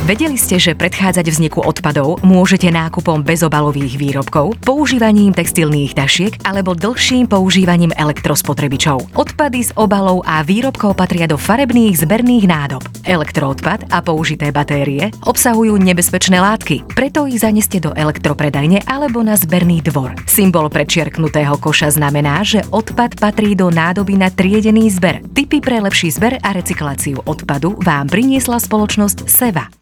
Vedeli ste, že predchádzať vzniku odpadov môžete nákupom bezobalových výrobkov, používaním textilných tašiek alebo dlhším používaním elektrospotrebičov. Odpady z obalov a výrobkov patria do farebných zberných nádob. Elektroodpad a použité batérie obsahujú nebezpečné látky, preto ich zaneste do elektropredajne alebo na zberný dvor. Symbol prečiarknutého koša znamená, že odpad patrí do nádoby na triedený zber. Tipy pre lepší zber a recykláciu odpadu vám priniesla spoločnosť Seva.